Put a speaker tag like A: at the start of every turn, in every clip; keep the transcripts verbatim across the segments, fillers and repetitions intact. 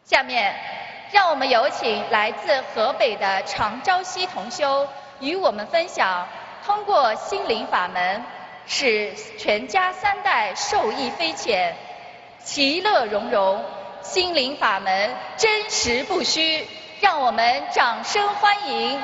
A: 下面，让我们有请来自河北的常朝夕同修与我们分享，通过心灵法门，使全家三代受益匪浅，其乐融融。心灵法门真实不虚，让我们掌声欢迎。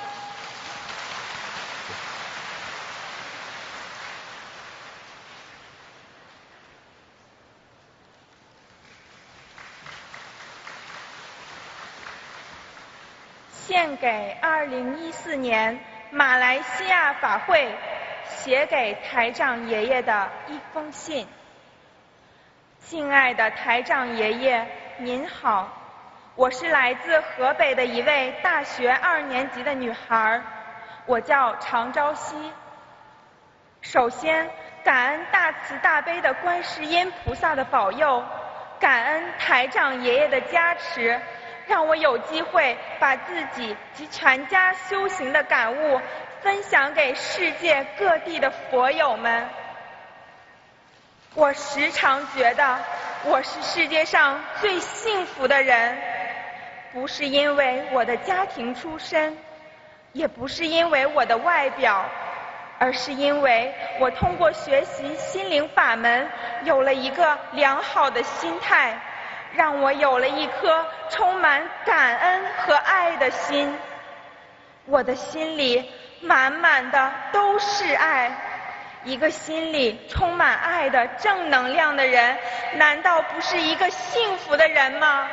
B: 献给二零一四年马来西亚法会写给台长爷爷的一封信。敬爱的台长爷爷，您好，我是来自河北的一位大学二年级的女孩，我叫常朝夕。首先，感恩大慈大悲的观世音菩萨的保佑，感恩台长爷爷的加持，让我有机会把自己及全家修行的感悟分享给世界各地的佛友们。我时常觉得我是世界上最幸福的人，不是因为我的家庭出身，也不是因为我的外表，而是因为我通过学习心灵法门有了一个良好的心态，让我有了一颗充满感恩和爱的心。我的心里满满的都是爱，一个心里充满爱的正能量的人，难道不是一个幸福的人吗？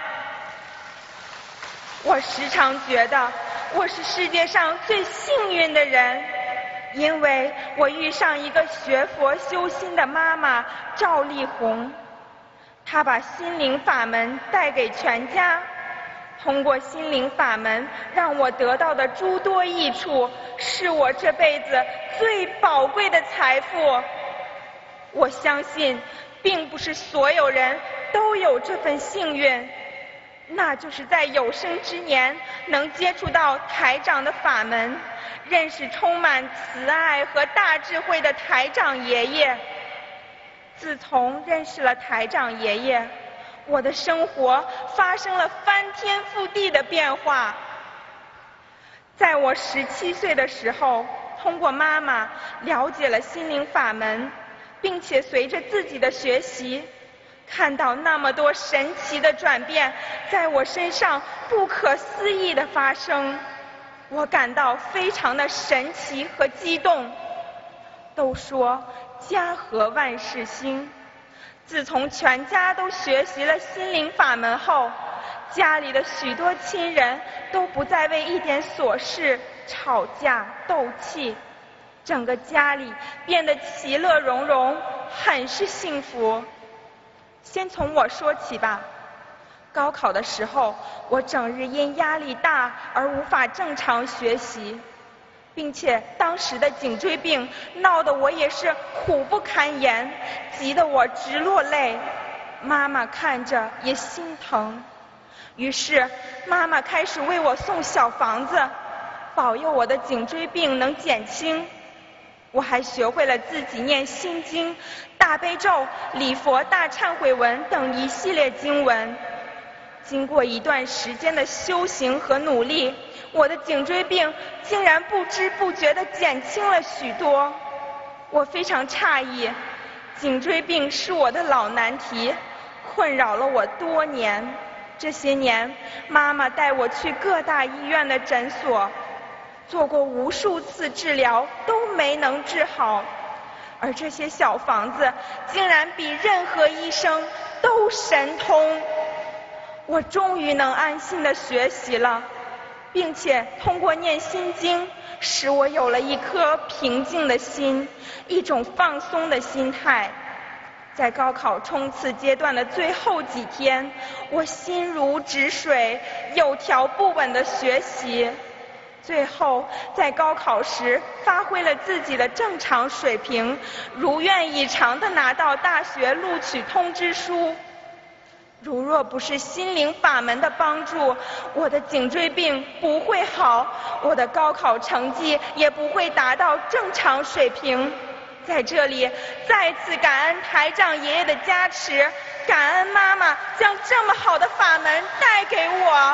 B: 我时常觉得我是世界上最幸运的人，因为我遇上一个学佛修心的妈妈赵丽红，她把心灵法门带给全家，通过心灵法门让我得到的诸多益处，是我这辈子最宝贵的财富。我相信并不是所有人都有这份幸运，那就是在有生之年能接触到台长的法门，认识充满慈爱和大智慧的台长爷爷。自从认识了台长爷爷，我的生活发生了翻天覆地的变化。在我十七岁的时候，通过妈妈了解了心灵法门，并且随着自己的学习，看到那么多神奇的转变在我身上不可思议的发生，我感到非常的神奇和激动。都说家和万事兴，自从全家都学习了心灵法门后，家里的许多亲人都不再为一点琐事吵架斗气，整个家里变得其乐融融，很是幸福。先从我说起吧。高考的时候，我整日因压力大而无法正常学习，并且当时的颈椎病闹得我也是苦不堪言，急得我直落泪，妈妈看着也心疼。于是妈妈开始为我送小房子，保佑我的颈椎病能减轻。我还学会了自己念心经、大悲咒、礼佛大忏悔文等一系列经文。经过一段时间的修行和努力，我的颈椎病竟然不知不觉地减轻了许多。我非常诧异，颈椎病是我的老难题，困扰了我多年。这些年，妈妈带我去各大医院的诊所，做过无数次治疗，都没能治好。而这些小房子竟然比任何医生都神通。我终于能安心地学习了，并且通过念心经，使我有了一颗平静的心，一种放松的心态。在高考冲刺阶段的最后几天，我心如止水，有条不紊地学习，最后在高考时发挥了自己的正常水平，如愿以偿地拿到大学录取通知书。如若不是心灵法门的帮助，我的颈椎病不会好，我的高考成绩也不会达到正常水平。 在这里再次感恩台长爷爷的加持，感恩妈妈将这么好的法门带给我。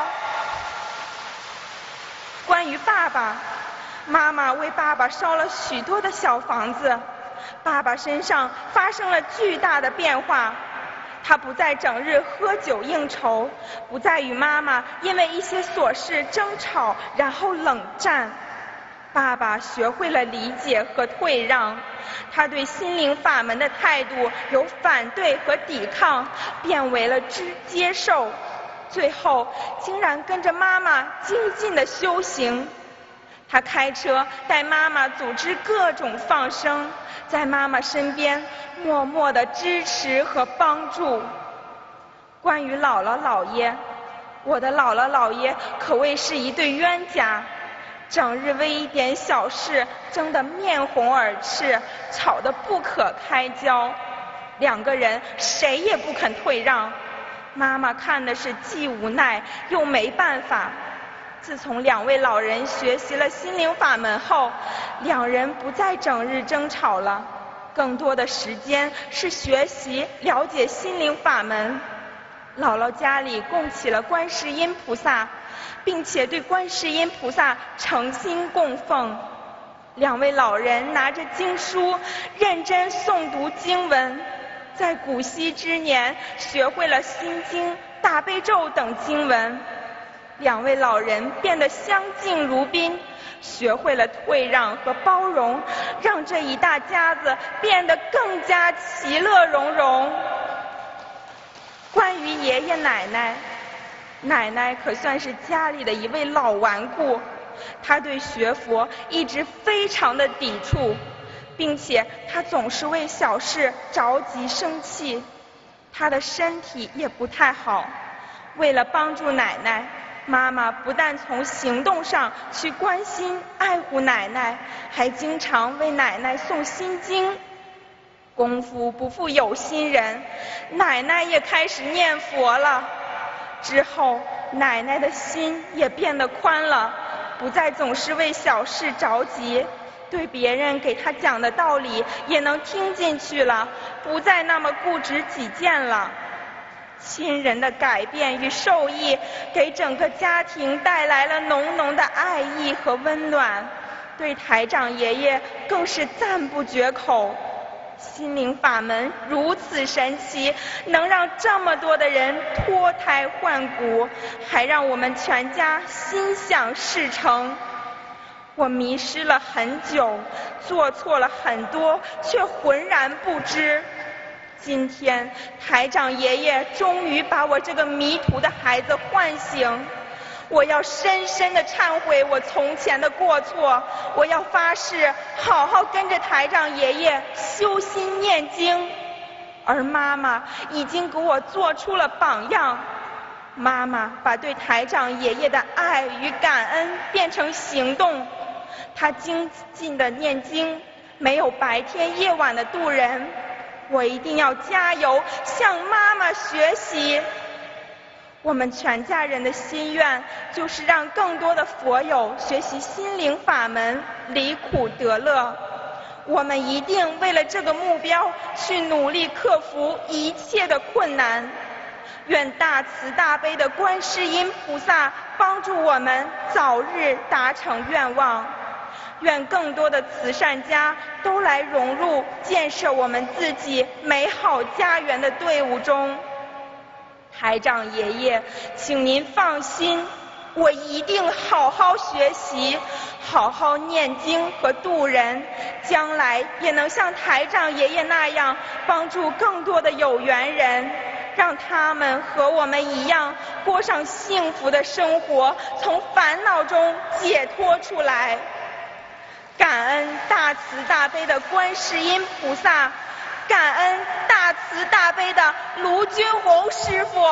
B: 关于爸爸，妈妈为爸爸烧了许多的小房子，爸爸身上发生了巨大的变化。他不再整日喝酒应酬，不再与妈妈因为一些琐事争吵然后冷战。爸爸学会了理解和退让，他对心灵法门的态度由反对和抵抗变为了知接受，最后竟然跟着妈妈精进的修行。他开车带妈妈组织各种放生，在妈妈身边默默的支持和帮助。关于姥姥姥爷，我的姥姥姥爷可谓是一对冤家，整日为一点小事争得面红耳赤，吵得不可开交，两个人谁也不肯退让。妈妈看的是既无奈又没办法。自从两位老人学习了心灵法门后，两人不再整日争吵了，更多的时间是学习了解心灵法门。姥姥家里供起了观世音菩萨，并且对观世音菩萨诚心供奉。两位老人拿着经书认真诵读经文，在古稀之年学会了心经、大悲咒等经文。两位老人变得相敬如宾，学会了退让和包容，让这一大家子变得更加其乐融融。关于爷爷奶奶，奶奶可算是家里的一位老顽固，她对学佛一直非常的抵触，并且她总是为小事着急生气，她的身体也不太好。为了帮助奶奶，妈妈不但从行动上去关心爱护奶奶，还经常为奶奶诵心经。功夫不负有心人，奶奶也开始念佛了。之后奶奶的心也变得宽了，不再总是为小事着急，对别人给她讲的道理也能听进去了，不再那么固执己见了。亲人的改变与受益，给整个家庭带来了浓浓的爱意和温暖，对台长爷爷更是赞不绝口。心灵法门如此神奇，能让这么多的人脱胎换骨，还让我们全家心想事成。我迷失了很久，做错了很多，却浑然不知。今天台长爷爷终于把我这个迷途的孩子唤醒，我要深深地忏悔我从前的过错，我要发誓好好跟着台长爷爷修心念经。而妈妈已经给我做出了榜样，妈妈把对台长爷爷的爱与感恩变成行动，她精进的念经，没有白天夜晚的渡人。我一定要加油，向妈妈学习。我们全家人的心愿就是让更多的佛友学习心灵法门，离苦得乐。我们一定为了这个目标去努力克服一切的困难。愿大慈大悲的观世音菩萨帮助我们早日达成愿望。愿更多的慈善家都来融入建设我们自己美好家园的队伍中。台长爷爷，请您放心，我一定好好学习，好好念经和度人，将来也能像台长爷爷那样帮助更多的有缘人，让他们和我们一样过上幸福的生活，从烦恼中解脱出来。感恩大慈大悲的观世音菩萨，感恩大慈大悲的卢军红师傅。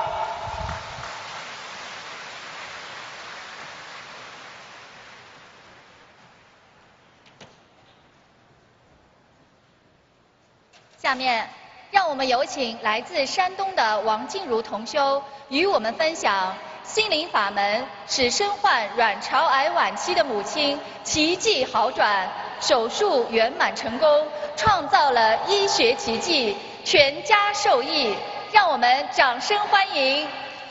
A: 下面让我们有请来自山东的王静茹同修与我们分享心灵法门使身患卵巢癌晚期的母亲奇迹好转， 手术圆满成功，创造了医学奇迹，全家受益。让我们掌声欢迎。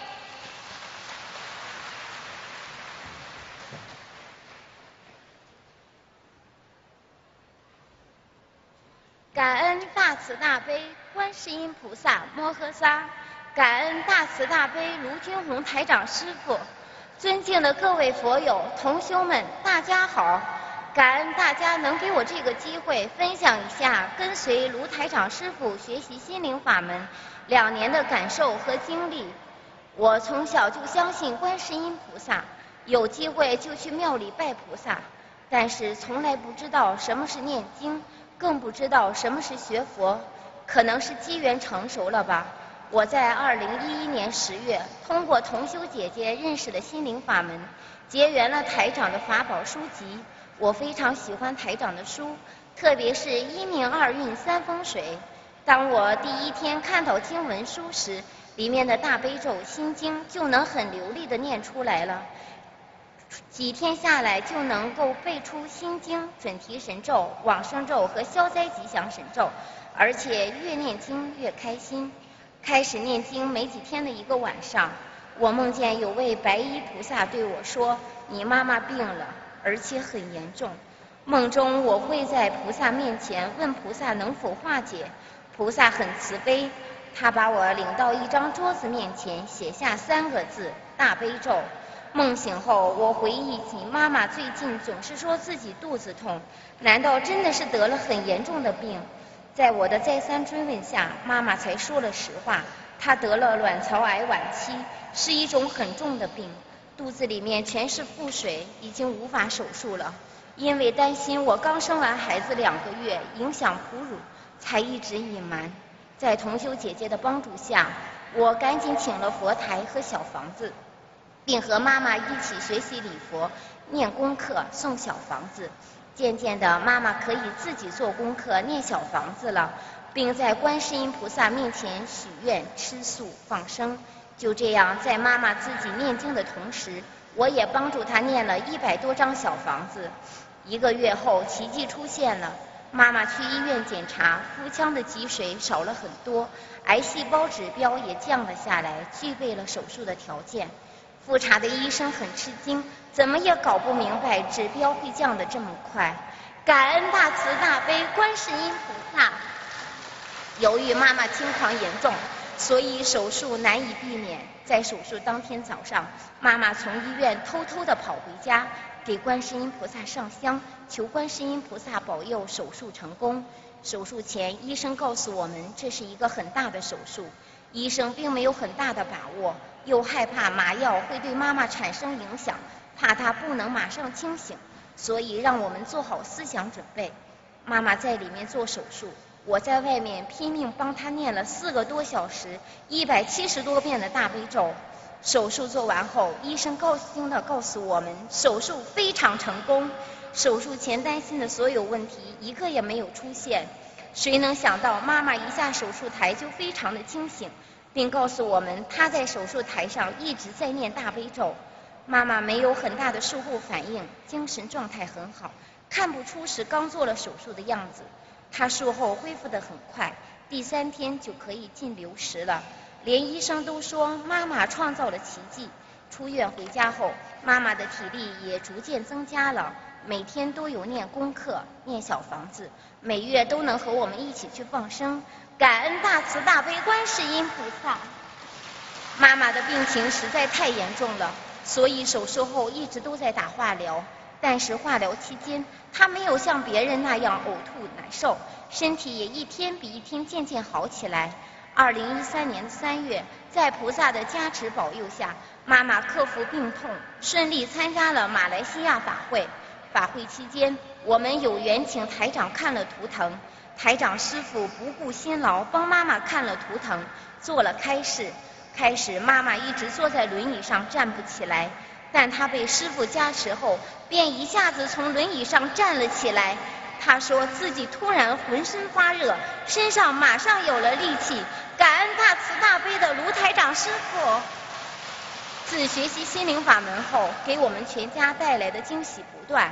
C: 感恩大慈大悲观世音菩萨摩诃萨，感恩大慈大悲卢军红台长师父，尊敬的各位佛友同修们，大家好！感恩大家能给我这个机会，分享一下跟随卢台长师父学习心灵法门两年的感受和经历。我从小就相信观世音菩萨，有机会就去庙里拜菩萨，但是从来不知道什么是念经，更不知道什么是学佛。可能是机缘成熟了吧，我在二零一一年十月通过同修姐姐认识了心灵法门，结缘了台长的法宝书籍。我非常喜欢台长的书，特别是一命二运三风水。当我第一天看到经文书时，里面的大悲咒心经就能很流利地念出来了，几天下来就能够背出心经、准提神咒、往生咒和消灾吉祥神咒，而且越念经越开心。开始念经没几天的一个晚上，我梦见有位白衣菩萨对我说：“你妈妈病了，而且很严重。”梦中我跪在菩萨面前，问菩萨能否化解。菩萨很慈悲，他把我领到一张桌子面前，写下三个字：大悲咒。梦醒后，我回忆起妈妈最近总是说自己肚子痛，难道真的是得了很严重的病？在我的再三追问下，妈妈才说了实话，她得了卵巢癌晚期，是一种很重的病，肚子里面全是腹水，已经无法手术了。因为担心我刚生完孩子两个月影响哺乳，才一直隐瞒。在同修姐姐的帮助下，我赶紧请了佛台和小房子，并和妈妈一起学习礼佛、念功课、送小房子。渐渐的，妈妈可以自己做功课、念小房子了，并在观世音菩萨面前许愿、吃素、放生。就这样，在妈妈自己念经的同时，我也帮助她念了一百多张小房子。一个月后，奇迹出现了。妈妈去医院检查，腹腔的积水少了很多，癌细胞指标也降了下来，具备了手术的条件。复查的医生很吃惊，怎么也搞不明白指标会降得这么快。感恩大慈大悲观世音菩萨。由于妈妈情况严重，所以手术难以避免。在手术当天早上，妈妈从医院偷偷地跑回家，给观世音菩萨上香，求观世音菩萨保佑手术成功。手术前，医生告诉我们这是一个很大的手术，医生并没有很大的把握，又害怕麻药会对妈妈产生影响，怕她不能马上清醒，所以让我们做好思想准备。妈妈在里面做手术，我在外面拼命帮她念了四个多小时，一百七十多遍的大悲咒。手术做完后，医生高兴地告诉我们，手术非常成功。手术前担心的所有问题一个也没有出现。谁能想到妈妈一下手术台就非常的清醒，并告诉我们她在手术台上一直在念大悲咒。妈妈没有很大的术后反应，精神状态很好，看不出是刚做了手术的样子。她术后恢复得很快，第三天就可以进流食了。连医生都说妈妈创造了奇迹。出院回家后，妈妈的体力也逐渐增加了，每天都有念功课、念小房子，每月都能和我们一起去放生。感恩大慈大悲观世音菩萨。妈妈的病情实在太严重了，所以手术后一直都在打化疗。但是化疗期间，她没有像别人那样呕吐难受，身体也一天比一天渐渐好起来。二零一三年三月，在菩萨的加持保佑下，妈妈克服病痛，顺利参加了马来西亚法会。法会期间，我们有缘请台长看了图腾，台长师父不顾辛劳帮妈妈看了图腾，做了开示。开始妈妈一直坐在轮椅上站不起来，但她被师父加持后，便一下子从轮椅上站了起来。她说自己突然浑身发热，身上马上有了力气。感恩大慈大悲的卢台长师父。自学习心灵法门后，给我们全家带来的惊喜不断。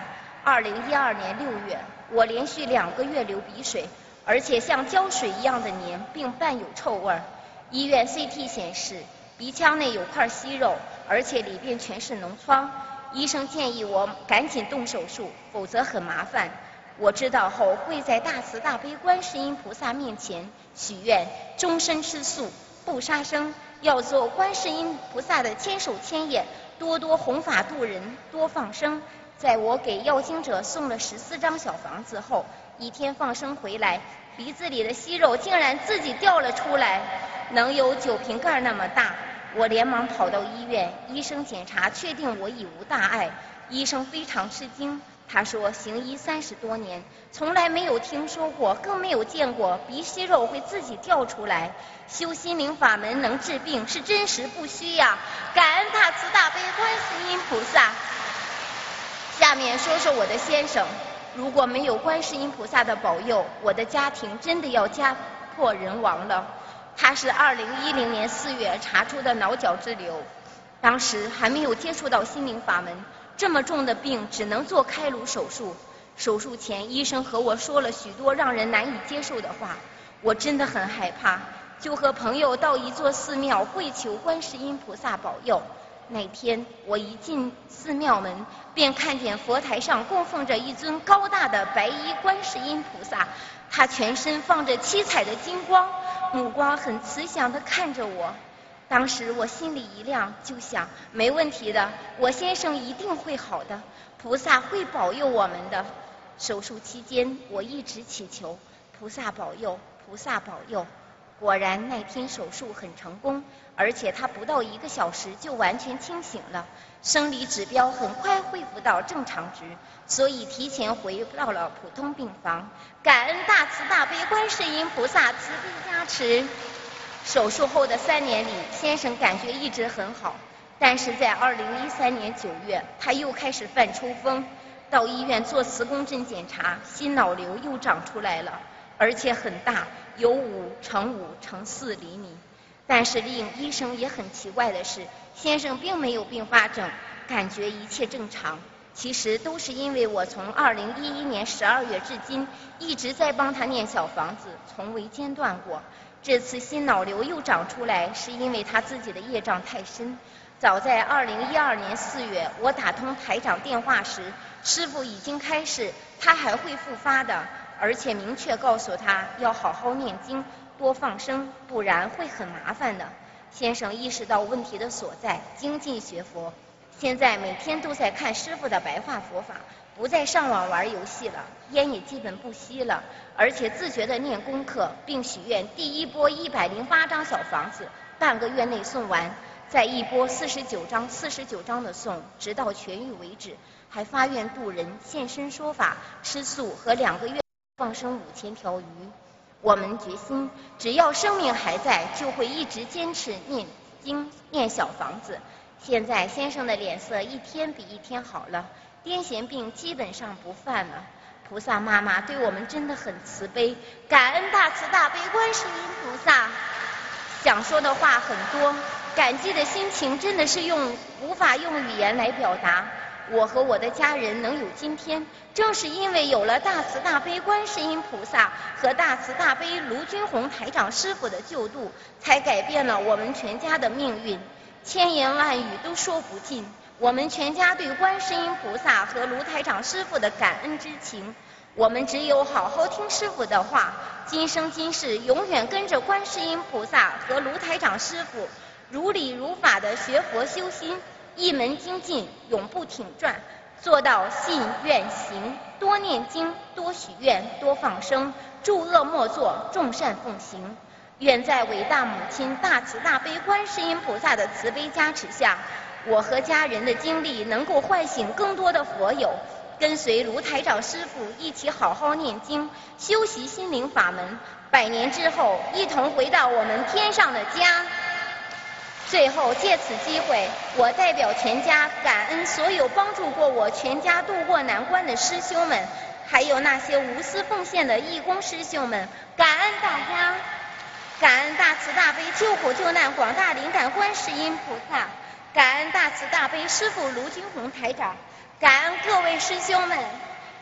C: 二零一二年六月，我连续两个月流鼻水，而且像胶水一样的黏，并伴有臭味。医院 C T 显示鼻腔内有块息肉，而且里边全是脓疮。医生建议我赶紧动手术，否则很麻烦。我知道后会在大慈大悲观世音菩萨面前许愿，终身吃素，不杀生，要做观世音菩萨的千手千眼，多多弘法度人，多放生。在我给要经者送了十四张小房子后，一天放生回来，鼻子里的息肉竟然自己掉了出来，能有酒瓶盖那么大。我连忙跑到医院，医生检查确定我已无大碍。医生非常吃惊，他说行医三十多年，从来没有听说过，更没有见过鼻息肉会自己掉出来。修心灵法门能治病，是真实不虚呀！感恩大慈大悲观世音菩萨。下面说说我的先生，如果没有观世音菩萨的保佑，我的家庭真的要家破人亡了。他是二零一零年四月查出的脑角质瘤，当时还没有接触到心灵法门，这么重的病只能做开颅手术。手术前，医生和我说了许多让人难以接受的话，我真的很害怕，就和朋友到一座寺庙跪求观世音菩萨保佑。那天我一进寺庙门，便看见佛台上供奉着一尊高大的白衣观世音菩萨，他全身放着七彩的金光，目光很慈祥地看着我。当时我心里一亮，就想没问题的，我先生一定会好的，菩萨会保佑我们的。手术期间我一直祈求菩萨保佑，菩萨保佑。果然那天手术很成功，而且他不到一个小时就完全清醒了，生理指标很快恢复到正常值，所以提前回到了普通病房。感恩大慈大悲观世音菩萨慈悲加持。手术后的三年里，先生感觉一直很好，但是在二零一三年九月，他又开始犯抽风，到医院做磁共振检查，心脑瘤又长出来了，而且很大，有五乘五乘四厘米。但是令医生也很奇怪的是，先生并没有并发症，感觉一切正常。其实都是因为我从二零一一年十二月至今一直在帮他念小房子，从未间断过。这次心脑瘤又长出来，是因为他自己的业障太深。早在二零一二年四月，我打通台长电话时，师父已经开示他还会复发的，而且明确告诉他要好好念经，多放生，不然会很麻烦的。先生意识到问题的所在，精进学佛，现在每天都在看师父的白话佛法，不再上网玩游戏了，烟也基本不吸了，而且自觉地念功课，并许愿第一波一百零八张小房子半个月内送完，再一波四十九张四十九张的送，直到痊愈为止。还发愿度人，现身说法，吃素和两个月放生五千条鱼。我们决心，只要生命还在，就会一直坚持念经念小房子。现在先生的脸色一天比一天好了，癫痫病基本上不犯了。菩萨妈妈对我们真的很慈悲，感恩大慈大悲观世音菩萨。想说的话很多，感激的心情真的是用无法用语言来表达。我和我的家人能有今天，正是因为有了大慈大悲观世音菩萨和大慈大悲卢军宏台长师傅的救度，才改变了我们全家的命运。千言万语都说不尽，我们全家对观世音菩萨和卢台长师傅的感恩之情。我们只有好好听师傅的话，今生今世永远跟着观世音菩萨和卢台长师傅，如理如法的学佛修心，一门精进，永不停转，做到信愿行，多念经，多许愿，多放生，诸恶莫作，众善奉行。愿在伟大母亲大慈大悲观世音菩萨的慈悲加持下，我和家人的经历能够唤醒更多的佛友，跟随卢台长师父一起好好念经，修习心灵法门，百年之后一同回到我们天上的家。最后借此机会，我代表全家感恩所有帮助过我全家渡过难关的师兄们，还有那些无私奉献的义工师兄们，感恩大家，感恩大慈大悲救苦救难广大灵感观世音菩萨，感恩大慈大悲师父卢军宏台长，感恩各位师兄们，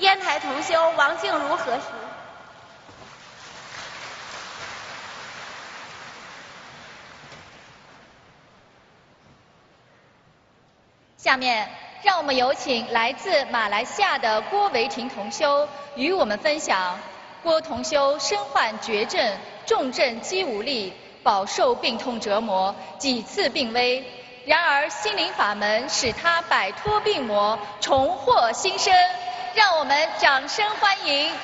C: 烟台同修王静茹核实。
A: 下面，让我们有请来自马来西亚的郭维婷同修与我们分享郭同修身患绝症、重症肌无力，饱受病痛折磨，几次病危。然而心灵法门使他摆脱病魔，重获新生。让我们掌声欢迎。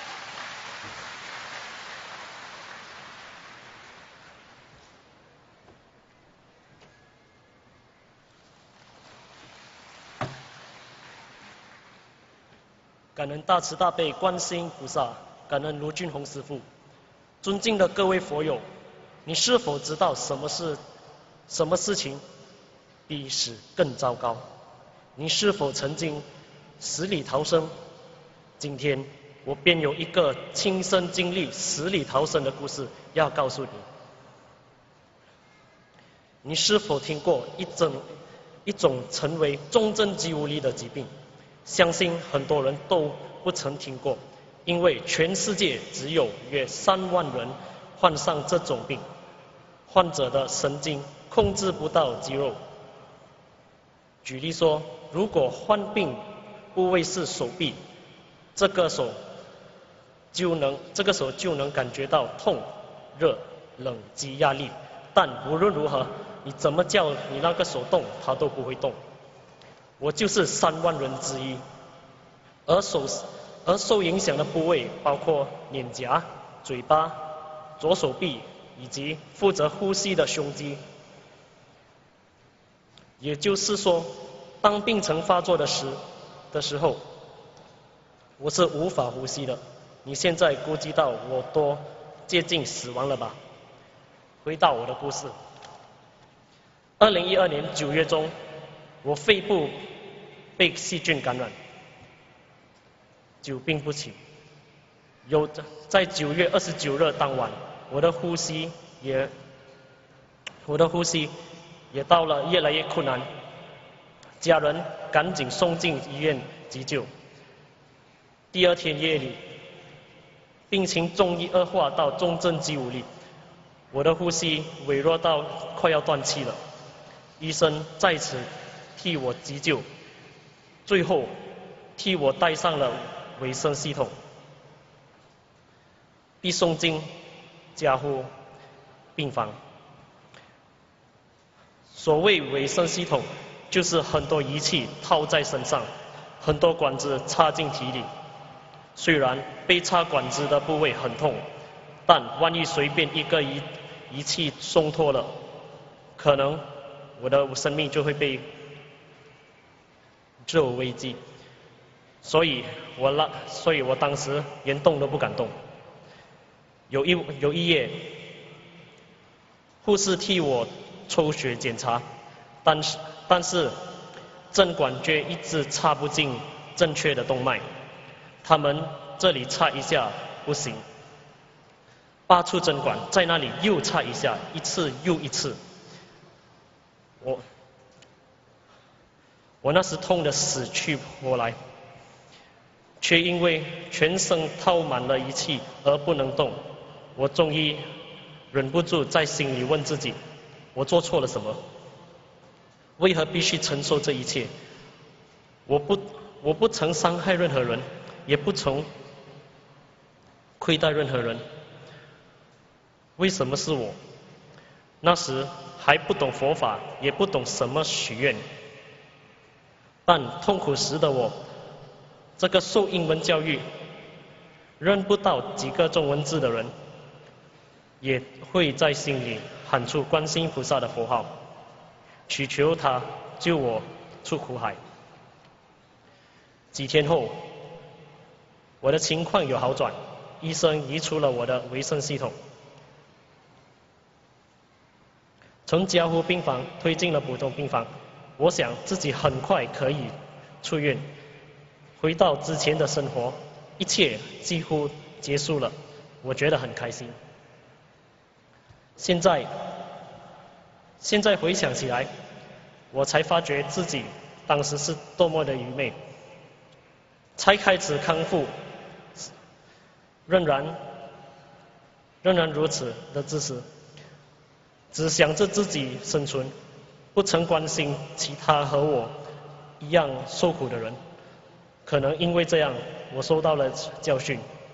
D: 感恩大慈大悲观世音菩萨，感恩卢俊宏师父。尊敬的各位佛友，你是否知道什么是什么事情比死更糟糕？你是否曾经死里逃生？今天我便有一个亲身经历死里逃生的故事要告诉你。你是否听过一种一种称为重症肌无力的疾病？相信很多人都不曾听过，因为全世界只有约三万人患上这种病。患者的神经控制不到肌肉。举例说，如果患病部位是手臂，这个手就能这个手就能感觉到痛、热、冷及压力，但无论如何，你怎么叫你那个手动，它都不会动。我就是三万人之一，而手而受影响的部位包括脸颊、嘴巴、左手臂以及负责呼吸的胸肌。也就是说，当病程发作的时的时候，我是无法呼吸的。你现在估计到我多接近死亡了吧？回到我的故事。二零一二年九月中，我肺部被细菌感染，久病不起。有在九月二十九日当晚，我的呼吸也我的呼吸也到了越来越困难，家人赶紧送进医院急救。第二天夜里，病情终于恶化到重症肌无力，我的呼吸微弱到快要断气了。医生再次替我急救，最后替我带上了维生系统，被送进加护病房。所谓维生系统，就是很多仪器套在身上，很多管子插进体里。虽然被插管子的部位很痛，但万一随便一个仪仪器松脱了，可能我的生命就会被就有危机。所以我那所以我当时连动都不敢动。有一有一夜，护士替我抽血检查，但是但是针管却一直插不进正确的动脉，他们这里插一下不行，拔出针管，在那里又插一下，一次又一次。我我那时痛得死去活来，却因为全身套满了仪器而不能动。我终于忍不住在心里问自己，我做错了什么？为何必须承受这一切？我不我不曾伤害任何人，也不曾亏待任何人，为什么是我？那时还不懂佛法，也不懂什么许愿，但痛苦时的我，这个受英文教育、认不到几个中文字的人，也会在心里喊出观世音菩萨的佛号，祈求他救我出苦海。几天后，我的情况有好转，医生移除了我的维生系统，从加护病房推进了普通病房。我想自己很快可以出院，回到之前的生活，一切几乎结束了，我觉得很开心。现在现在回想起来，我才发觉自己当时是多么的愚昧。 才开始康复，仍然仍然如此的自私，只想着自己生存，不曾关心其他和我一样受苦的人。可能因为这样，我受到了教训。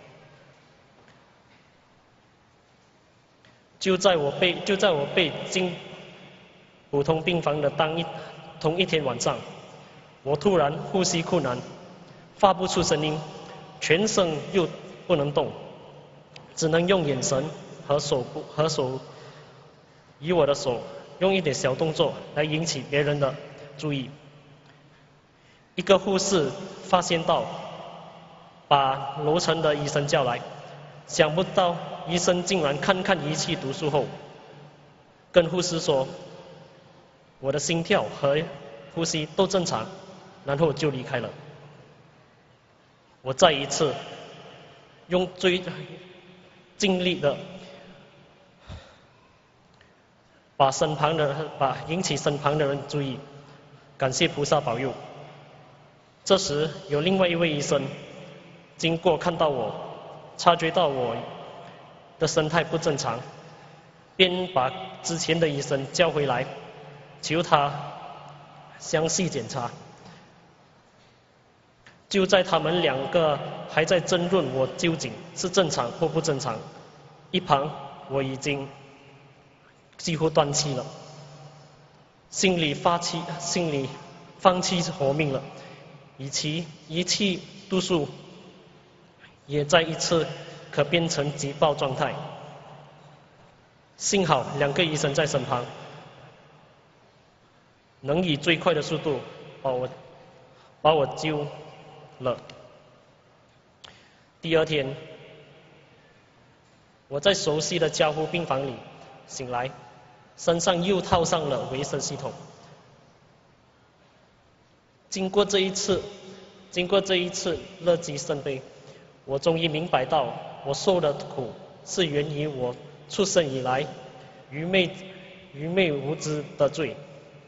D: 就在我被就在我被进普通病房的当一同一天晚上，我突然呼吸困难，发不出声音，全身又不能动，只能用眼神和手部和手以我的手用一点小动作来引起别人的注意。一个护士发现到，把楼层的医生叫来，想不到医生竟然看看仪器读数后，跟护士说我的心跳和呼吸都正常，然后就离开了。我再一次用最尽力的把身旁的把引起身旁的人注意，感谢菩萨保佑。这时有另外一位医生经过，看到我，察觉到我的神态不正常，便把之前的医生叫回来，求他详细检查。就在他们两个还在争论我究竟是正常或不正常，一旁我已经几乎断气了，心里发气，心里放弃活命了，以其仪器度数也在一次可变成急爆状态。幸好两个医生在身旁，能以最快的速度把我把我救了。第二天，我在熟悉的加护病房里醒来，身上又套上了维生系统。经过这一次，经过这一次乐极生悲，我终于明白到，我受的苦是源于我出生以来愚昧、愚昧无知的罪。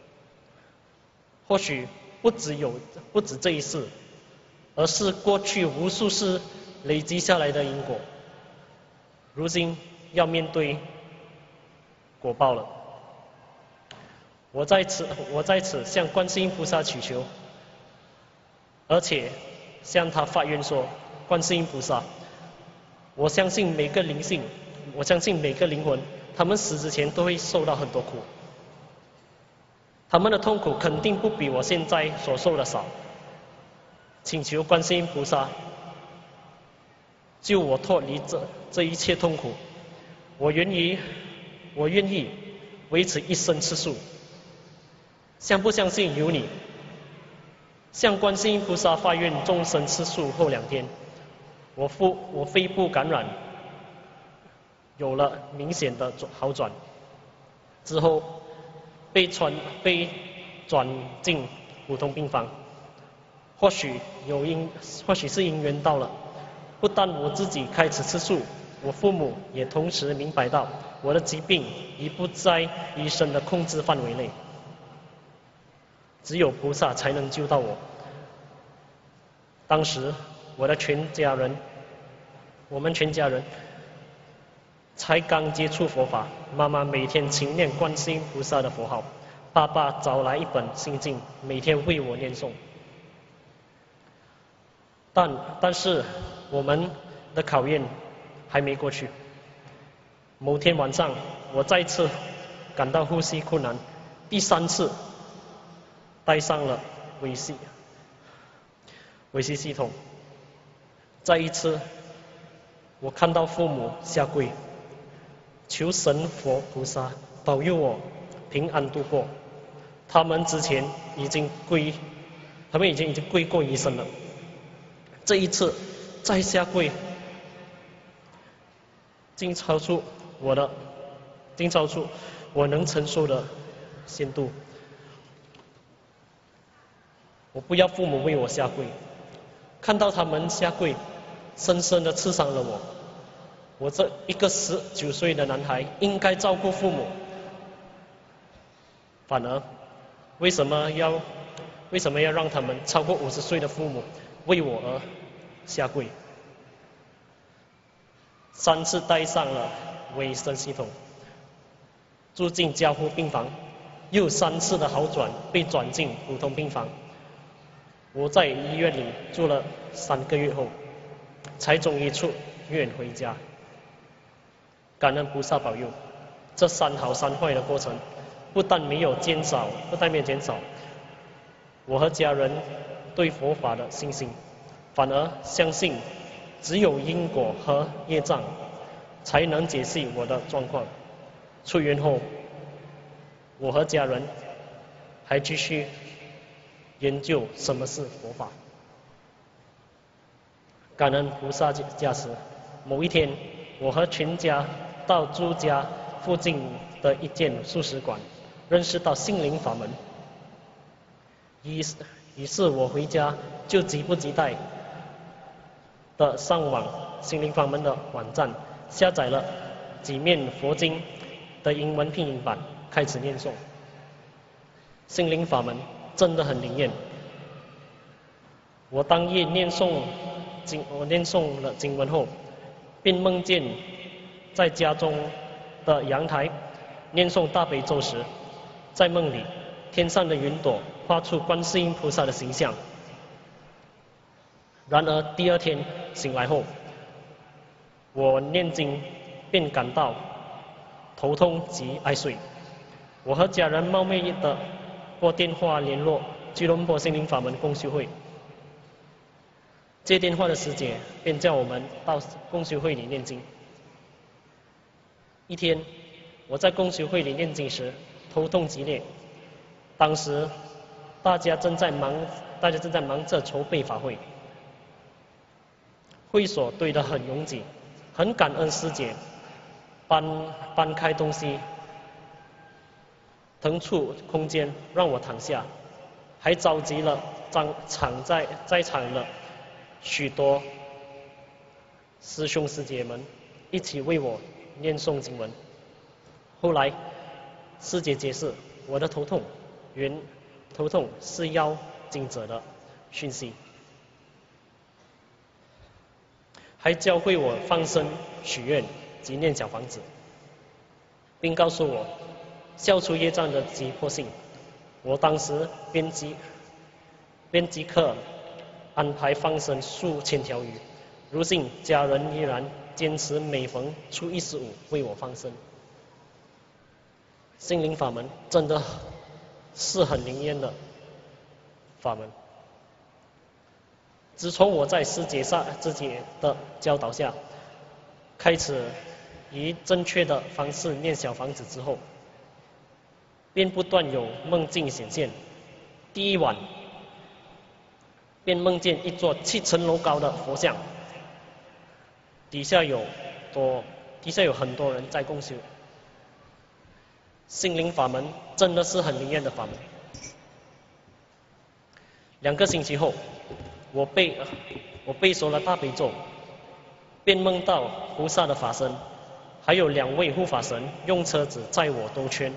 D: 或许不只有不止这一世，而是过去无数世累积下来的因果，如今要面对果报了。我在此，我在此向观世音菩萨祈求，而且向他发愿说：观世音菩萨，我相信每个灵性，我相信每个灵魂，他们死之前都会受到很多苦，他们的痛苦肯定不比我现在所受的少。请求观世音菩萨救我脱离这这一切痛苦。我愿意，我愿意维持一生吃素。相不相信由你。向观世音菩萨发愿终身吃素后两天，我腹我肺部感染有了明显的好转，之后被传被转进普通病房。或许有因，或许是因缘到了，不但我自己开始吃素，我父母也同时明白到我的疾病已不在医生的控制范围内，只有菩萨才能救到我。当时我的全家人，我们全家人才刚接触佛法，妈妈每天勤念观世音菩萨的佛号，爸爸找来一本心经，每天为我念诵。但但是我们的考验还没过去。某天晚上，我再次感到呼吸困难，第三次带上了维 C 维 C 系统。再一次，我看到父母下跪，求神佛菩萨保佑我平安度过。他们之前已经跪，他们已经已经跪过医生了。这一次再下跪，竟超出我的，竟超出我能承受的限度。我不要父母为我下跪，看到他们下跪，深深的刺伤了我。我这一个十九岁的男孩应该照顾父母，反而为什么要为什么要让他们超过五十岁的父母为我而下跪，三次戴上了维生系统，住进加护病房，又三次的好转，被转进普通病房。我在医院里住了三个月后，才终于出院回家。感恩菩萨保佑，这三好三坏的过程，不但没有减少，不但没有减少我和家人对佛法的信心，反而相信只有因果和业障才能解析我的状况。出院后，我和家人还继续研究什么是佛法。感恩菩萨加持，某一天，我和全家到住家附近的一间素食馆，认识到心灵法门。于是，于是我回家就急不及待的上网心灵法门的网站，下载了几面佛经的英文拼音版，开始念诵。心灵法门真的很灵验。我当夜念诵经，我念诵了经文后，便梦见在家中的阳台念诵大悲咒时，在梦里天上的云朵画出观世音菩萨的形象。然而第二天醒来后，我念经便感到头痛及爱睡。我和家人冒昧的拨电话联络吉隆坡心灵法门共修会。接电话的师姐便叫我们到共修会里念经。一天，我在共修会里念经时，头痛激烈。当时大家正在忙，大家正在忙着筹备法会，会所堆得很拥挤，很感恩师姐搬搬开东西，腾出空间让我躺下，还召集了场在在场的许多师兄师姐们一起为我念诵经文。后来师姐解释，我的头痛原头痛是妖精者的讯息，还教会我放生许愿及念小房子，并告诉我消除业障的急迫性。我当时便即便即刻安排放生数千条鱼，如今家人依然坚持每逢初一十五为我放生。心灵法门真的是很灵验的法门。自从我在师姐上自己的教导下，开始以正确的方式念小房子之后，便不断有梦境显现。第一晚便梦见一座七层楼高的佛像，底下有多底下有很多人在共修。心灵法门真的是很灵验的法门。两个星期后，我背我背熟了大悲咒，便梦到菩萨的法身，还有两位护法神用车子载我兜圈。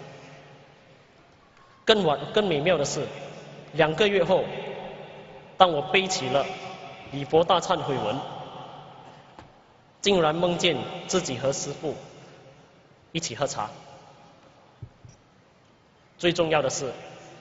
D: 更完更美妙的是，两个月后，当我背起了礼佛大忏悔文，竟然梦见自己和师父一起喝茶。最重要的是，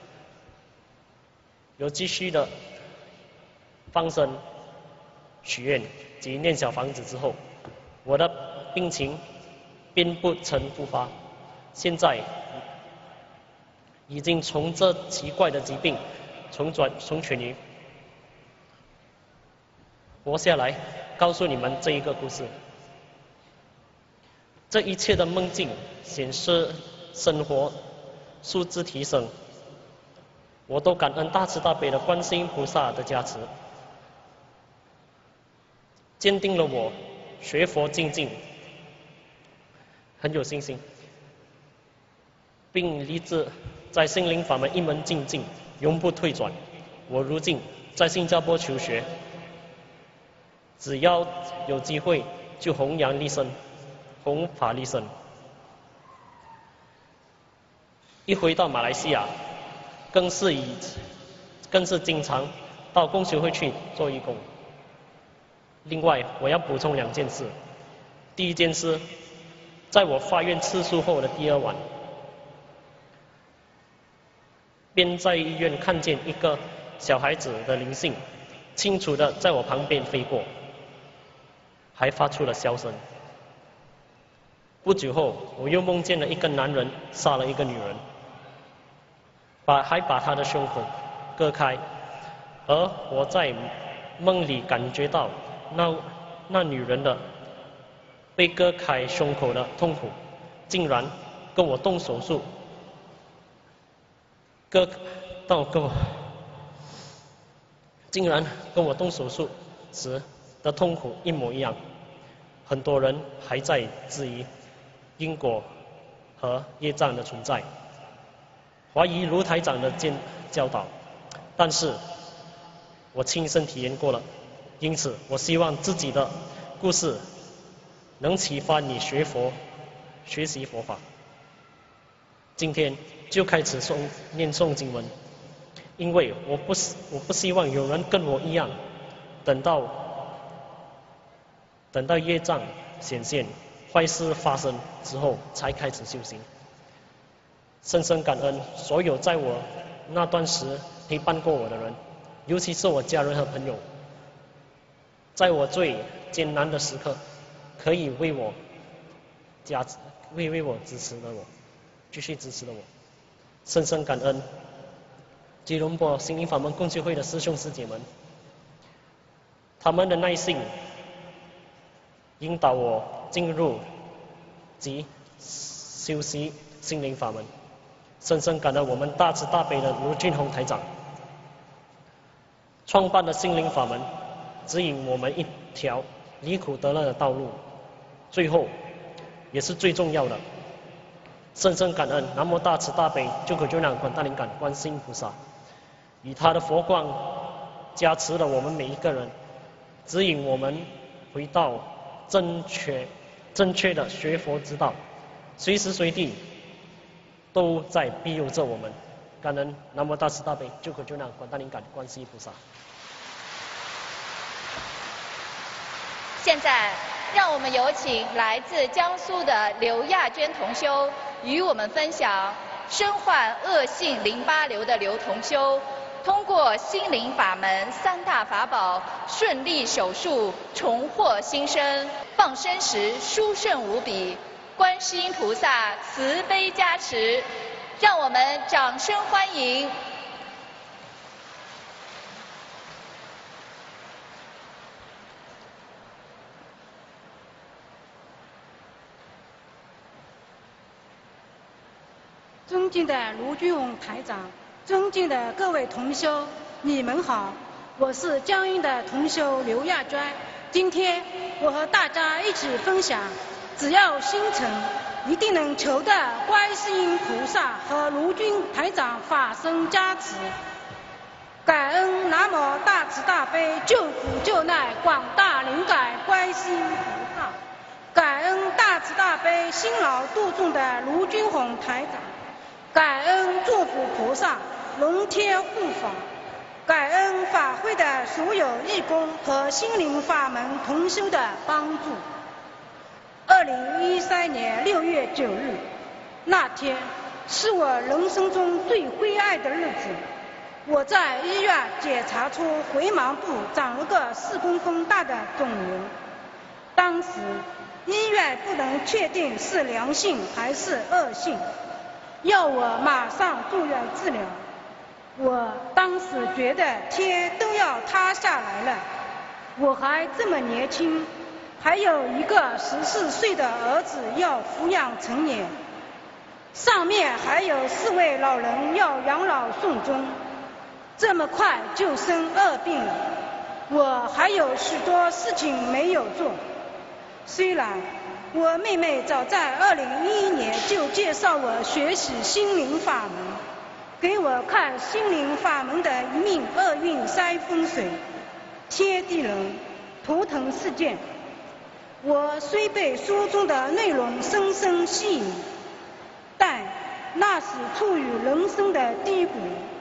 D: 有继续的放生、许愿及念小房子之后，我的病情便不曾复发，现在已经从这奇怪的疾病重转重痊愈，活下来，告诉你们这一个故事。这一切的梦境显示生活素质提升，我都感恩大慈大悲的观世音菩萨的加持，坚定了我学佛精进很有信心，并立志在心灵法门一门精进，永不退转。我如今在新加坡求学，只要有机会就弘扬利生，弘法利生。一回到马来西亚，更是以更是经常到共修会去做义工。另外，我要补充两件事。第一件事，在我发愿吃素后的第二晚，便在医院看见一个小孩子的灵性，清楚的在我旁边飞过，还发出了笑声。不久后，我又梦见了一个男人杀了一个女人，把还把她的胸口割开，而我在梦里感觉到那那女人的被割开胸口的痛苦，竟然跟我动手术割到跟我竟然跟我动手术时的痛苦一模一样。很多人还在质疑因果和业障的存在，怀疑卢台长的教教导，但是我亲身体验过了，因此我希望自己的故事能启发你学佛、学习佛法。今天就开始诵念诵经文，因为我不我不希望有人跟我一样，等到等到业障显现、坏事发生之后才开始修行。深深感恩所有在我那段时陪伴过我的人，尤其是我家人和朋友，在我最艰难的时刻，可以为我加为为我支持的我，继续支持的我，深深感恩吉隆坡心灵法门共修会的师兄师姐们，他们的耐心引导我进入及修习心灵法门。深深感恩我们大慈大悲的卢俊宏台长创办的心灵法门，指引我们一条离苦得乐的道路。最后也是最重要的，深深感恩南无大慈大悲救苦救难广大灵感观世音菩萨，以他的佛光加持了我们每一个人，指引我们回到正确正确的学佛之道，随时随地都在庇佑着我们。感恩南无大慈大悲救苦救难广大灵感观世音菩萨。
A: 现在让我们有请来自江苏的刘亚娟同修与我们分享身患恶性淋巴瘤的刘同修通过心灵法门三大法宝顺利手术重获新生，放生时殊胜无比，观世音菩萨慈悲加持，让我们掌声欢迎。
E: 尊敬的卢俊宏台长，尊敬的各位同修，你们好，我是江阴的同修刘亚娟。今天我和大家一起分享，只要心诚，一定能求得观世音菩萨和卢俊台长法身加持。感恩南无大慈大悲救苦救难广大灵感观世音菩萨，感恩大慈大悲辛劳度众的卢俊宏台长，感恩祝福菩萨龙天护法，感恩法会的所有义工和心灵法门同修的帮助。二零一三年六月九日，那天是我人生中最灰暗的日子。我在医院检查出回盲部长了个四公分大的肿瘤，当时医院不能确定是良性还是恶性，要我马上住院治疗。我当时觉得天都要塌下来了，我还这么年轻，还有一个十四岁的儿子要抚养成年，上面还有四位老人要养老送终，这么快就生恶病了，我还有许多事情没有做。虽然我妹妹早在二零一一年就介绍我学习心灵法门，给我看心灵法门的一命二运三风水天地人图腾事件，我虽被书中的内容深深吸引，但那时处于人生的低谷，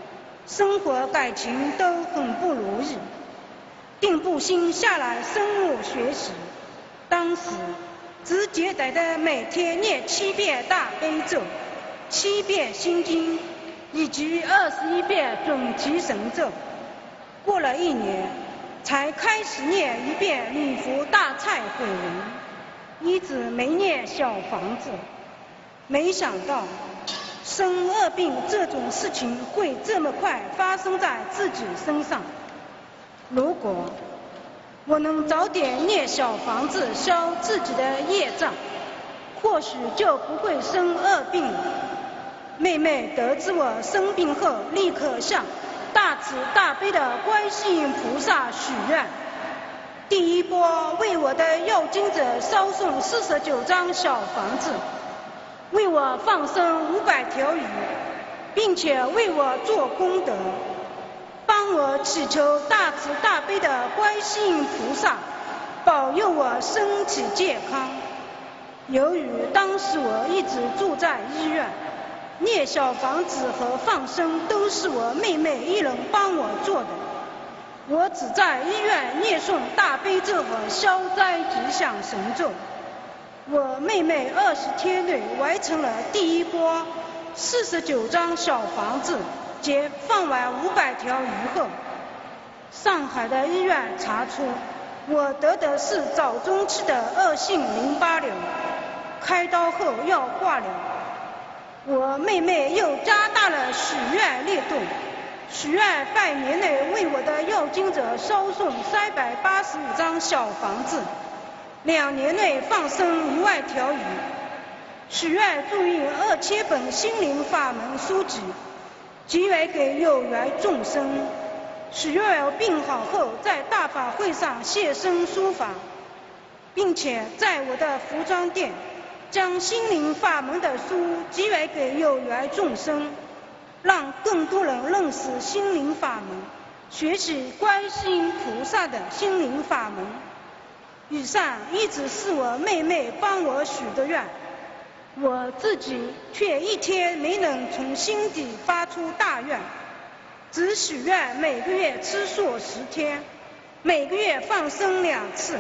E: 生活感情都很不如意，定步心下来深入学习。当时只简单的每天念七遍大悲咒，七遍心经，以及二十一遍准提神咒。过了一年，才开始念一遍礼佛大忏悔文，一直没念小房子。没想到生恶病这种事情会这么快发生在自己身上。如果我能早点念小房子消自己的业障，或许就不会生恶病了。妹妹得知我生病后，立刻向大慈大悲的观世音菩萨许愿，第一波为我的要经者烧送四十九张小房子，为我放生五百条鱼，并且为我做功德，帮我祈求大慈大悲的观世音菩萨保佑我身体健康。由于当时我一直住在医院，念小房子和放生都是我妹妹一人帮我做的，我只在医院念诵大悲咒和消灾吉祥神咒。我妹妹二十天内完成了第一波四十九张小房子及放完五百条鱼后，上海的医院查出我得的是早中期的恶性淋巴瘤，开刀后要化疗。我妹妹又加大了许愿力度，许愿半年内为我的要经者烧送三百八十五张小房子，两年内放生一万条鱼，许愿注印二千本心灵法门书籍，集缘给有缘众生。许愿我病好后在大法会上现身说法，并且在我的服装店将心灵法门的书集缘给有缘众生，让更多人认识心灵法门，学习观世音菩萨的心灵法门。以上一直是我妹妹帮我许的愿，我自己却一天没能从心底发出大愿，只许愿每个月吃素十天，每个月放生两次。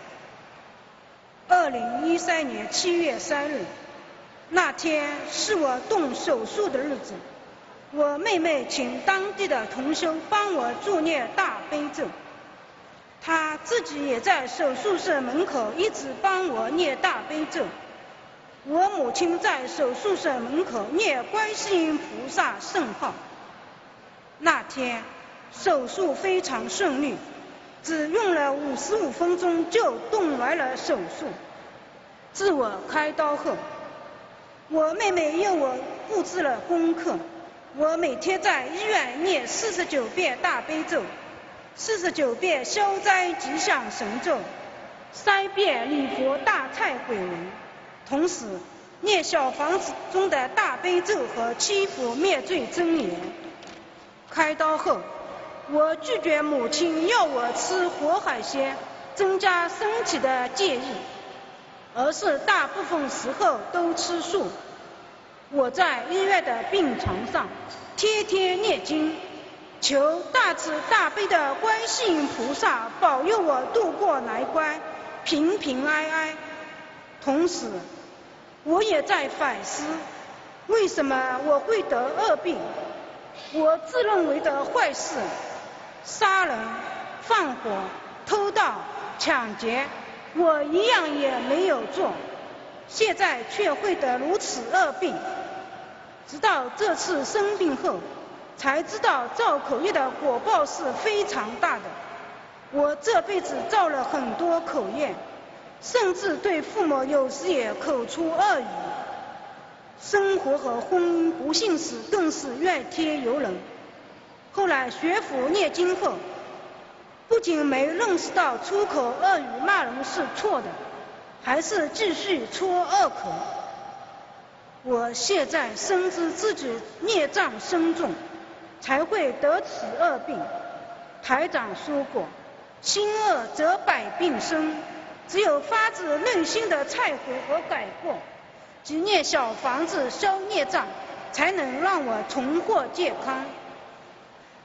E: 二零一三年七月三日，那天是我动手术的日子，我妹妹请当地的同修帮我助念大悲咒，她自己也在手术室门口一直帮我念大悲咒。我母亲在手术室门口念观世音菩萨圣号。那天手术非常顺利，只用了五十五分钟就动完了手术。自我开刀后，我妹妹又我布置了功课，我每天在医院念四十九遍大悲咒，四十九遍消灾吉祥神咒，三遍礼佛大忏悔文，同时念小房子中的大悲咒和七佛灭罪真言。开刀后，我拒绝母亲要我吃活海鲜，增加身体的介意，而是大部分时候都吃素。我在医院的病床上天天念经，求大慈大悲的观世音菩萨保佑我度过难关，平平安安。同时我也在反思，为什么我会得恶病？我自认为的坏事，杀人、放火、偷盗、抢劫，我一样也没有做，现在却会得如此恶病。直到这次生病后，才知道造口业的果报是非常大的。我这辈子造了很多口业，甚至对父母有时也口出恶语，生活和婚姻不幸时更是怨天尤人。后来学佛念经后，不仅没认识到出口恶语骂人是错的，还是继续撮恶口。我现在深知自己孽障深重，才会得此恶病。台长说过，心恶则百病生，只有发自内心的忏悔和改过，即念小房子消孽障，才能让我重获健康。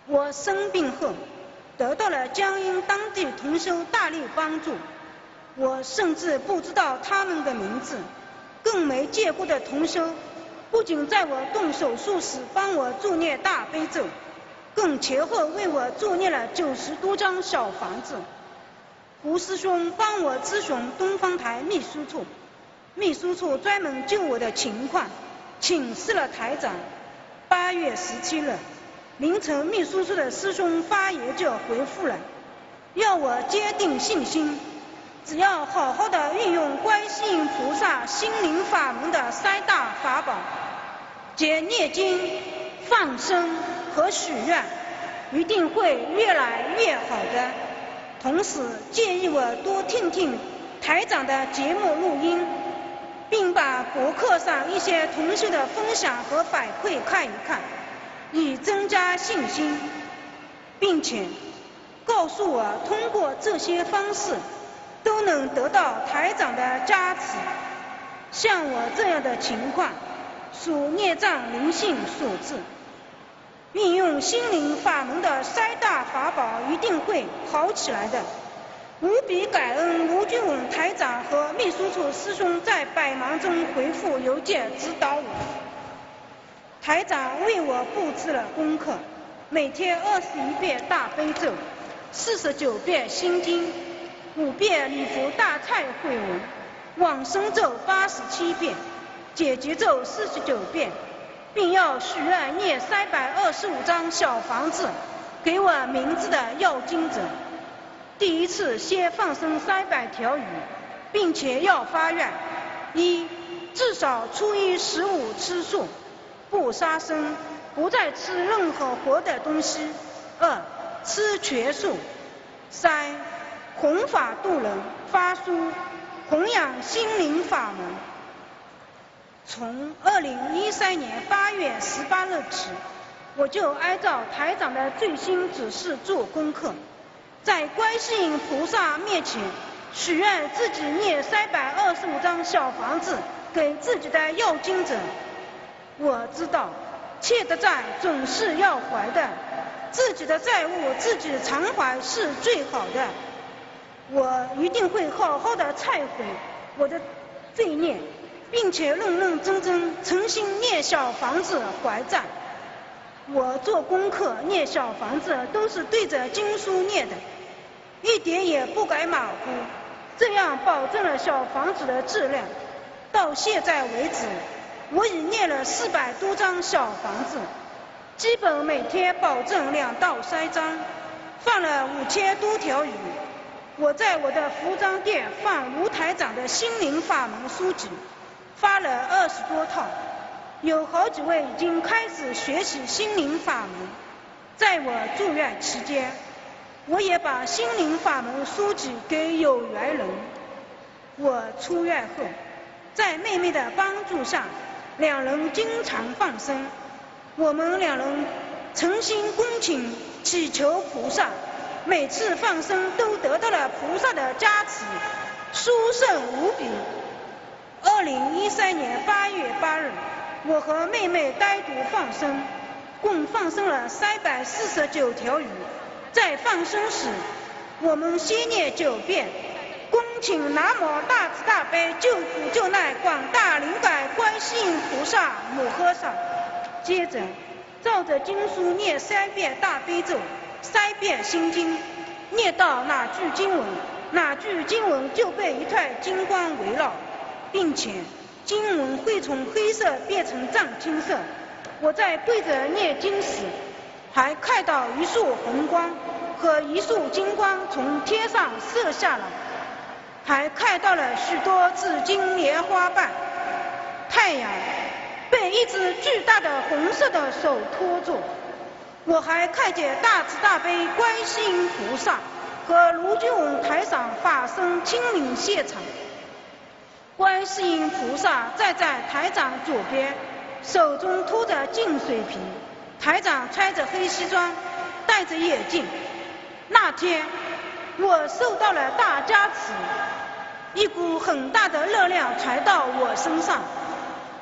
E: 我生病后得到了江阴当地同修大力帮助，我甚至不知道他们的名字，更没见过的同修不仅在我动手术时帮我助念大悲咒，更前后为我助念了九十多张小房子。胡师兄帮我咨询东方台秘书处，秘书处专门就我的情况请示了台长。八月十七日凌晨，秘书处的师兄发言就回复了，要我坚定信心，只要好好的运用观世音菩萨心灵法门的三大法宝，即念经、放生和许愿，一定会越来越好的。同时建议我多听听台长的节目录音，并把博客上一些同修的分享和反馈看一看，以增加信心，并且告诉我通过这些方式都能得到台长的加持。像我这样的情况属孽障灵性所致，运用心灵法门的三大法宝一定会好起来的。无比感恩卢俊文台长和秘书处师兄在百忙中回复邮件指导我。台长为我布置了功课，每天二十一遍大悲咒，四十九遍心经，五遍礼佛大忏悔文，往生咒八十七遍，解结咒四十九遍，并要许愿念三百二十五张小房子给我名字的要经者。第一次先放生三百条鱼，并且要发愿：一、至少初一十五吃素，不杀生，不再吃任何活的东西；二、吃全素；三、弘法度人，发书弘扬心灵法门。从二零一三年八月十八日起，我就按照台长的最新指示做功课，在观世音菩萨面前许愿自己念三百二十五张小房子给自己的要经者。我知道欠的债总是要还的，自己的债务自己偿还是最好的。我一定会好好的忏悔我的罪孽，并且认认真真诚心念小房子还债。我做功课念小房子都是对着经书念的，一点也不敢马虎，这样保证了小房子的质量。到现在为止，我已念了四百多张小房子，基本每天保证两到三张，放了五千多条鱼。我在我的服装店放卢台长的心灵法门书籍，发了二十多套，有好几位已经开始学习心灵法门。在我住院期间，我也把心灵法门书籍给有缘人。我出院后，在妹妹的帮助下，两人经常放生。我们两人诚心恭请祈求菩萨，每次放生都得到了菩萨的加持，殊胜无比。二零一三年八月八日，我和妹妹单独放生，共放生了三百四十九条鱼。在放生时，我们先念九遍恭请南无大慈大悲救苦救难广大灵感观世音菩萨摩诃萨，接着照着经书念三遍大悲咒，三遍心经，念到哪句经文，哪句经文就被一团金光围绕，并且经文会从黑色变成藏青色。我在对着念经时，还看到一束红光和一束金光从天上射下来，还看到了许多紫金莲花瓣。太阳被一只巨大的红色的手托住。我还看见大慈大悲观世音菩萨和卢俊文台长法身亲临现场。观世音菩萨站在台长左边，手中托着净水瓶。台长穿着黑西装，戴着眼镜。那天我受到了大加持，一股很大的热量传到我身上，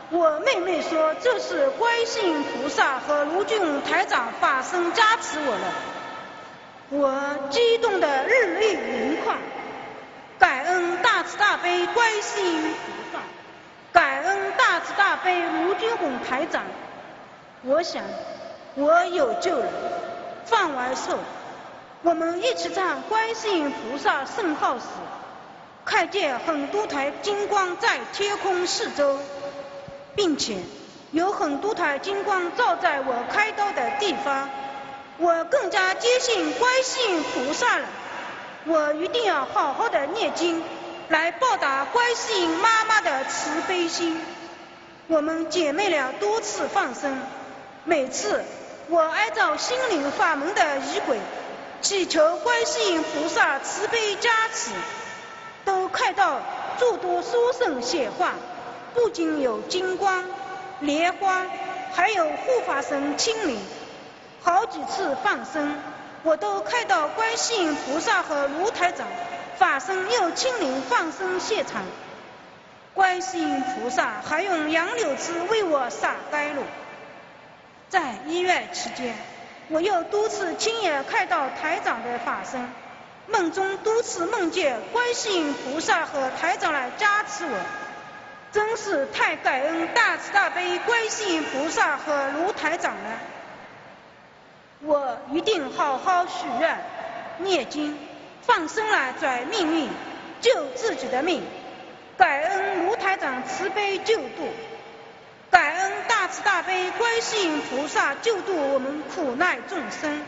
E: 我妹妹说这是观世音菩萨和卢俊宏台长法身加持我了，我激动得热泪盈眶，感恩大慈大悲观世音菩萨，感恩大慈大悲卢俊宏台长。我想我有救了。放完后，我们一起唱观世音菩萨圣号时，看见很多台金光在天空四周，并且有很多台金光照在我开刀的地方，我更加坚信观世音菩萨了。我一定要好好的念经，来报答观世音妈妈的慈悲心。我们姐妹俩多次放生，每次我按照心灵法门的仪轨，祈求观世音菩萨慈悲加持，都看到诸多书圣显化，不仅有金光、莲花，还有护法神亲临。好几次放生，我都看到观世音菩萨和卢台长法身又亲临放生现场。观世音菩萨还用杨柳枝为我洒甘露。在医院期间，我又多次亲眼看到台长的法身，梦中多次梦见观世音菩萨和台长来加持我，真是太感恩大慈大悲观世音菩萨和卢台长了。我一定好好许愿、念经、放生来转命运，救自己的命。感恩卢台长慈悲救度，感恩大慈大悲观世音菩萨救度我们苦难众生。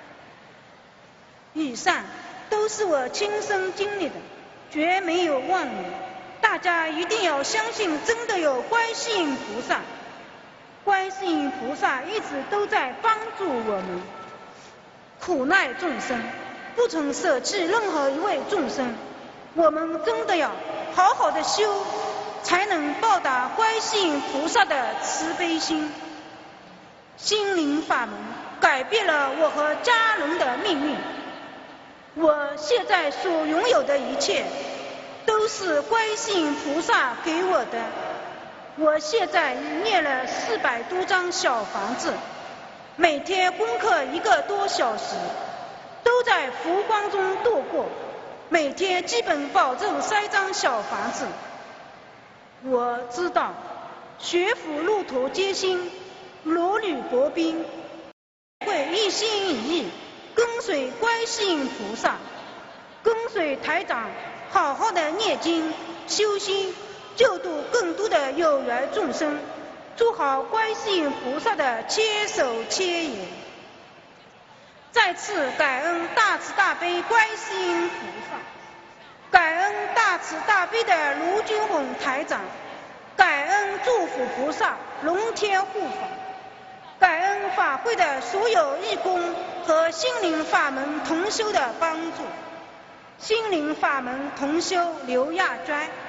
E: 以上都是我亲身经历的，绝没有妄语。大家一定要相信，真的有观世音菩萨。观世音菩萨一直都在帮助我们苦难众生，不曾舍弃任何一位众生。我们真的要好好的修，才能报答观世音菩萨的慈悲心。心灵法门改变了我和家人的命运。我现在所拥有的一切，都是观世音菩萨给我的。我现在念了四百多张小房子，每天功课一个多小时，都在佛光中度过，每天基本保证三张小房子。我知道学佛路途艰辛，如履薄冰，会一心一意跟随观世音菩萨，跟随台长好好的念经修心，救度更多的有缘众生，做好观世音菩萨的千手千眼。再次感恩大慈大悲观世音菩萨，感恩大慈大悲的卢军宏台长，感恩祝福菩萨龙天护法，感恩法会的所有义工和心灵法门同修的帮助。心灵法门同修刘亚娟。